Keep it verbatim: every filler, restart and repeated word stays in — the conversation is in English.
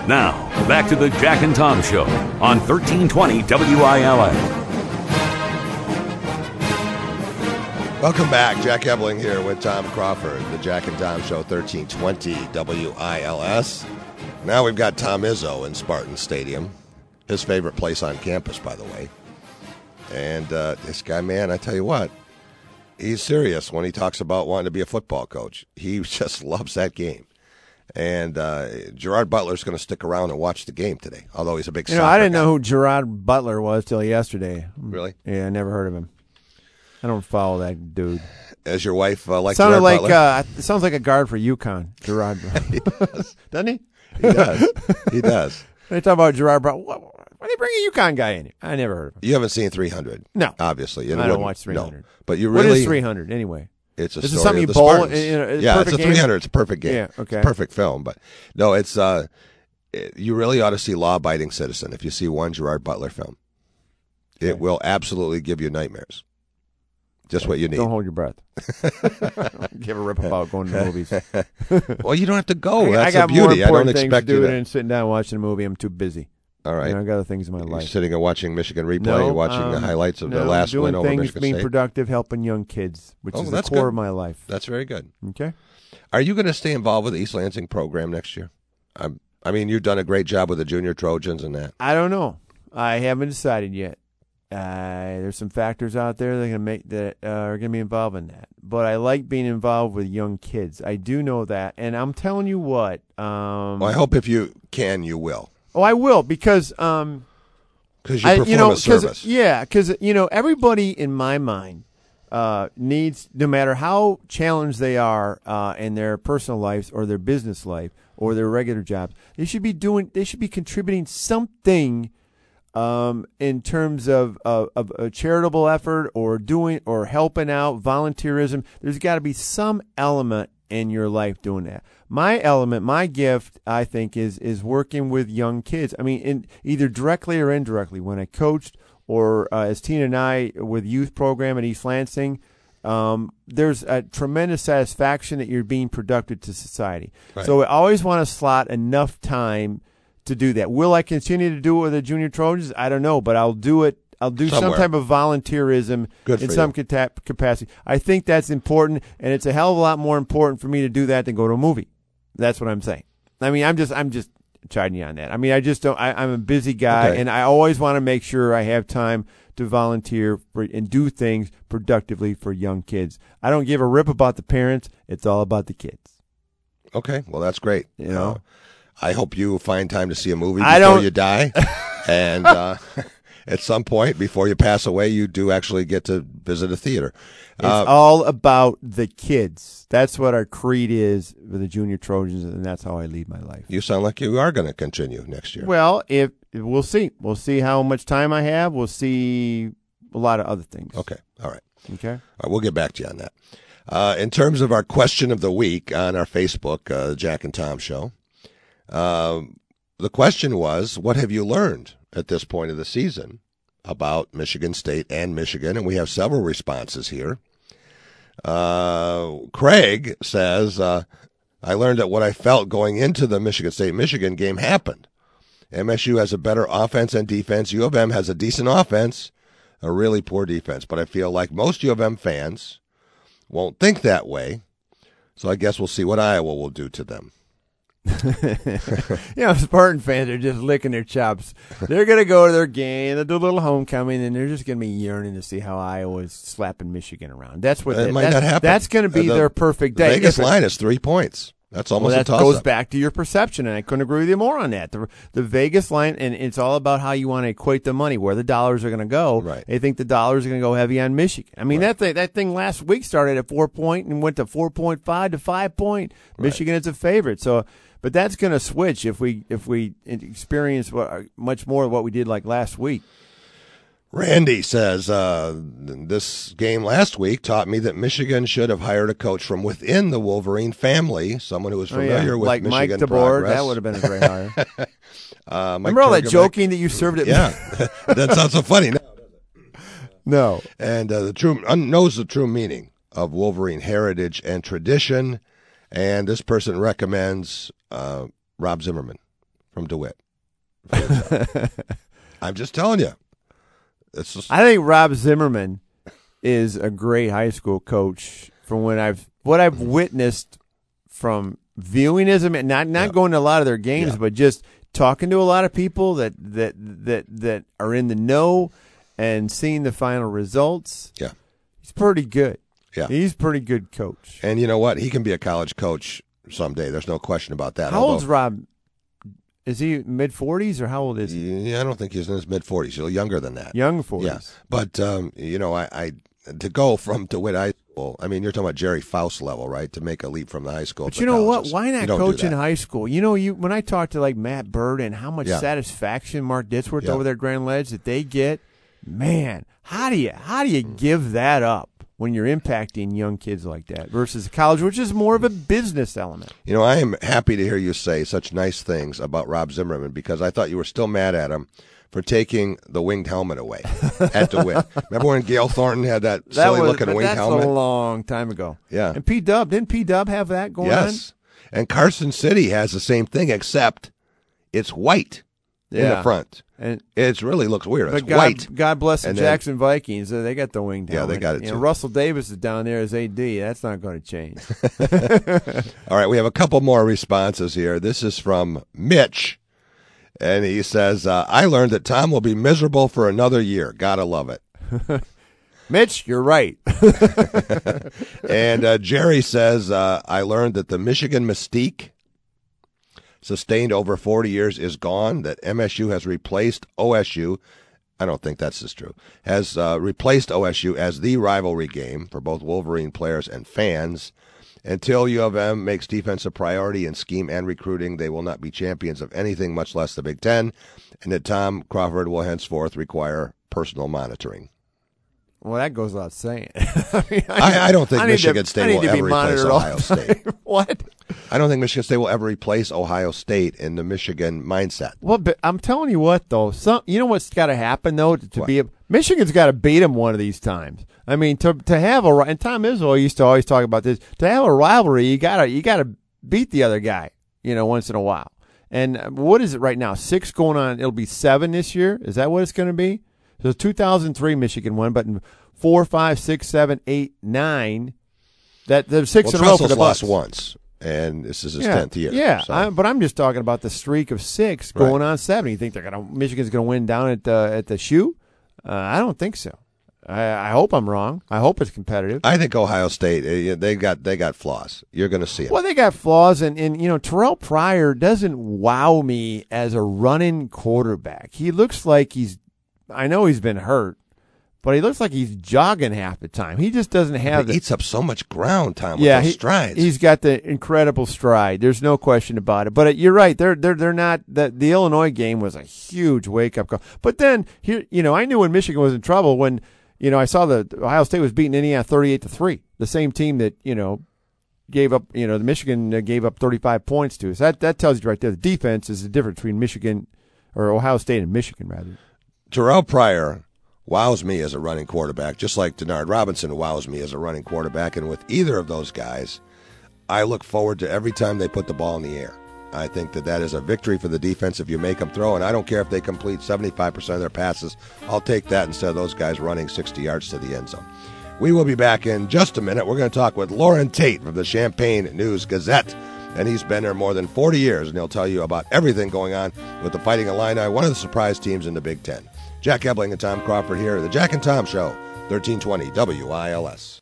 Now, back to the Jack and Tom Show on thirteen twenty W I L S. Welcome back. Jack Ebling here with Tom Crawford, the Jack and Tom Show, thirteen twenty W I L S. Now we've got Tom Izzo in Spartan Stadium, his favorite place on campus, by the way. And uh, this guy, man, I tell you what, he's serious when he talks about wanting to be a football coach. He just loves that game. And uh, Gerard Butler's going to stick around and watch the game today, although he's a big you soccer know, I didn't guy. know who Gerard Butler was till yesterday. Really? Yeah, I never heard of him. I don't follow that dude. As your wife uh, like Sounded Gerard like Butler? uh, it sounds like a guard for UConn, Gerard. He does. Doesn't he? He does. He does. They talk about Gerard Butler. Why do they bring a UConn guy in here? I never heard of him. You haven't seen three hundred. No. Obviously. I And don't wouldn't- watch three hundred. No. But you What really... is three hundred anyway? It's a Is it story something of you the bowl Spartans. in a- in a yeah, it's perfect a game? three hundred. It's a perfect game. Yeah, okay. It's a perfect film. But no, it's uh, it, you really ought to see Law-Abiding Citizen if you see one Gerard Butler film. It Okay. will absolutely give you nightmares. Just what you need. Don't hold your breath. Give a rip about going to the movies. Well, you don't have to go. I, That's I got the beauty. more I don't important things expect to you do to. than sitting down and watching a movie. I'm too busy. All right. You know, I got other things in my You're life. sitting and watching Michigan replay. No, You're watching the um, highlights of no, the last doing win over things, Michigan being State. productive, helping young kids, which Oh, is the that's core good. of my life. That's very good. Okay. Are you going to stay involved with the East Lansing program next year? I'm, I mean, you've done a great job with the Junior Trojans and that. I don't know. I haven't decided yet. Uh, there's some factors out there that are going to make that uh, are going to be involved in that. But I like being involved with young kids. I do know that, and I'm telling you what. Um, Well, I hope if you can, you will. Oh, I will because um, Because you I, perform you know, a service. Yeah, because you know everybody in my mind uh, needs, no matter how challenged they are uh, in their personal lives or their business life or their regular jobs, they should be doing. They should be contributing something um, in terms of, of of a charitable effort or doing or helping out, volunteerism. There's got to be some element in your life doing that. My element, my gift, I think, is is working with young kids. I mean, in, either directly or indirectly. When I coached, or uh, as Tina and I with youth program at East Lansing, um, there's a tremendous satisfaction that you're being productive to society. Right. So I always want to slot enough time to do that. Will I continue to do it with the Junior Trojans? I don't know, but I'll do it. I'll do Somewhere. some type of volunteerism Good in for some you. cata- capacity. I think that's important, and it's a hell of a lot more important for me to do that than go to a movie. That's what I'm saying. I mean, I'm just, I'm just chiding you on that. I mean, I just don't. I, I'm a busy guy, Okay. and I always want to make sure I have time to volunteer for, and do things productively for young kids. I don't give a rip about the parents. It's all about the kids. Okay, well, that's great. You know? Uh, I hope you find time to see a movie before I don't- you die. and uh, at some point, before you pass away, you do actually get to visit a theater. It's Uh, all about the kids. That's what our creed is with the Junior Trojans, and that's how I lead my life. you sound like you are going to continue next year. Well, if we'll see, we'll see how much time I have. We'll see a lot of other things. Okay, all right. Okay. All right, we'll get back to you on that. Uh, in terms of our question of the week on our Facebook, uh, Jack and Tom Show, um, the question was, what have you learned at this point of the season about Michigan State and Michigan? And we have several responses here. Uh, Craig says, uh, I learned that what I felt going into the Michigan State-Michigan game happened. M S U has a better offense and defense. U of M has a decent offense, a really poor defense. But I feel like most U of M fans won't think that way. So I guess we'll see what Iowa will do to them. You know, Spartan fans are just licking their chops. They're going to go to their game, they'll do a little homecoming, and they're just going to be yearning to see how Iowa's slapping Michigan around. That's what It they, might that's, not happen. That's going to be Uh, the- their perfect The day. Vegas If it- line is three points. That's almost well, a that toss-up. goes back to your perception, and I couldn't agree with you more on that. The, the Vegas line, and it's all about how you want to equate the money, where the dollars are going to go. Right. They think the dollars are going to go heavy on Michigan. I mean, Right. that thing, that thing last week started at four point and went to four point five to five point. Michigan is a favorite. So, but that's going to switch if we if we experience what, much more of what we did like last week. Randy says, uh, this game last week taught me that Michigan should have hired a coach from within the Wolverine family, someone who was Oh, yeah. familiar with like Michigan Mike DeBoer, progress. that would have been a great hire. uh, Mike Remember all that Turgevic- joking that you served at Yeah, that sounds so funny. No. No. And uh, the true un- knows the true meaning of Wolverine heritage and tradition. And this person recommends uh, Rob Zimmerman from DeWitt. I'm just telling you. It's just, I think Rob Zimmerman is a great high school coach from when I've what I've witnessed from viewing him and not not yeah. going to a lot of their games, Yeah. but just talking to a lot of people that that that that are in the know and seeing the final results. Yeah. He's pretty good. Yeah. He's a pretty good coach. And you know what? He can be a college coach someday. There's no question about that. How Although, old's Rob? Is he mid forties or how old is he? Yeah, I don't think he's in his mid forties. He's younger than that. Young forties. Yeah. But, um, you know, I, I to go from DeWitt High School, I mean, you're talking about Jerry Faust level, right? To make a leap from the high school But to you know what? colleges. Why You not don't do coach in that. high school? You know, you when I talk to like Matt Bird and how much Yeah. satisfaction Mark Ditzworth Yeah. over there at Grand Ledge that they get, man, how do you how do you give that up when you're impacting young kids like that versus college, which is more of a business element? You know, I am happy to hear you say such nice things about Rob Zimmerman because I thought you were still mad at him for taking the winged helmet away at DeWitt. Remember when Gail Thornton had that, That silly was, looking but winged that's helmet? a long time ago. Yeah. And P Dub didn't P Dub have that going on? Yes. And Carson City has the same thing, except it's white in Yeah. the front. And It really looks weird. It's but God, white. God bless the And then- Jackson Vikings. Uh, they got the winged Yeah, they helmet. got it You know, too. Russell Davis is down there as A D. That's not going to change. All right, we have a couple more responses here. This is from Mitch, and he says, uh, I learned that Tom will be miserable for another year. Gotta love it. Mitch, you're right. And uh, Jerry says, uh, I learned that the Michigan mystique sustained over forty years is gone, that M S U has replaced O S U. I don't think that's as true. Has uh, replaced O S U as the rivalry game for both Wolverine players and fans. Until U of M makes defense a priority in scheme and recruiting, they will not be champions of anything, much less the Big Ten, and that Tom Crawford will henceforth require personal monitoring. Well, that goes without saying. I, mean, I, I don't think I need Michigan to- State I need will to be ever replace monitored all Ohio the State. time. What? I don't think Michigan State will ever replace Ohio State in the Michigan mindset. Well, but I'm telling you what, though. Some, you know what's got to happen though to, to What? be a, Michigan's got to beat them one of these times. I mean, to to have a and Tom Izzo used to always talk about this. To have a rivalry, you gotta you gotta beat the other guy. You know, once in a while. And what is it right now? Six going on. It'll be seven this year. Is that what it's going to be? So two thousand three Michigan won, but in four, five, six, seven, eight, nine. That the six Well, in a row for Tressel's the Bucks. lost once, and this is his yeah, tenth year. Yeah, so. I, but I'm just talking about the streak of six Right. going on seven. You think they're gonna Michigan's going to win down at the at the shoe? Uh, I don't think so. I, I hope I'm wrong. I hope it's competitive. I think Ohio State eh, they got they got flaws. You're going to see it. Well, they got flaws, and, and you know Terrell Pryor doesn't wow me as a running quarterback. He looks like he's. I know he's been hurt, but he looks like he's jogging half the time. He just doesn't have he the. eats up so much ground, Tom. With Yeah, those he, strides. he's got the incredible stride. There's no question about it. But uh, you're right. They're they're they're not. The, the Illinois game was a huge wake up call. But then here, you know, I knew when Michigan was in trouble when you know I saw the Ohio State was beating Indiana thirty-eight to three. The same team that you know gave up. You know, the Michigan uh, gave up thirty-five points to. So that that tells you right there. The defense is the difference between Michigan or Ohio State and Michigan rather. Terrell Pryor wows me as a running quarterback, just like Denard Robinson wows me as a running quarterback. And with either of those guys, I look forward to every time they put the ball in the air. I think that that is a victory for the defense if you make them throw. And I don't care if they complete seventy-five percent of their passes. I'll take that instead of those guys running sixty yards to the end zone. We will be back in just a minute. We're going to talk with Lauren Tate from the Champaign News-Gazette. And he's been there more than forty years, and he'll tell you about everything going on with the Fighting Illini, one of the surprise teams in the Big Ten. Jack Ebling and Tom Crawford here at the Jack and Tom Show, thirteen twenty W I L S.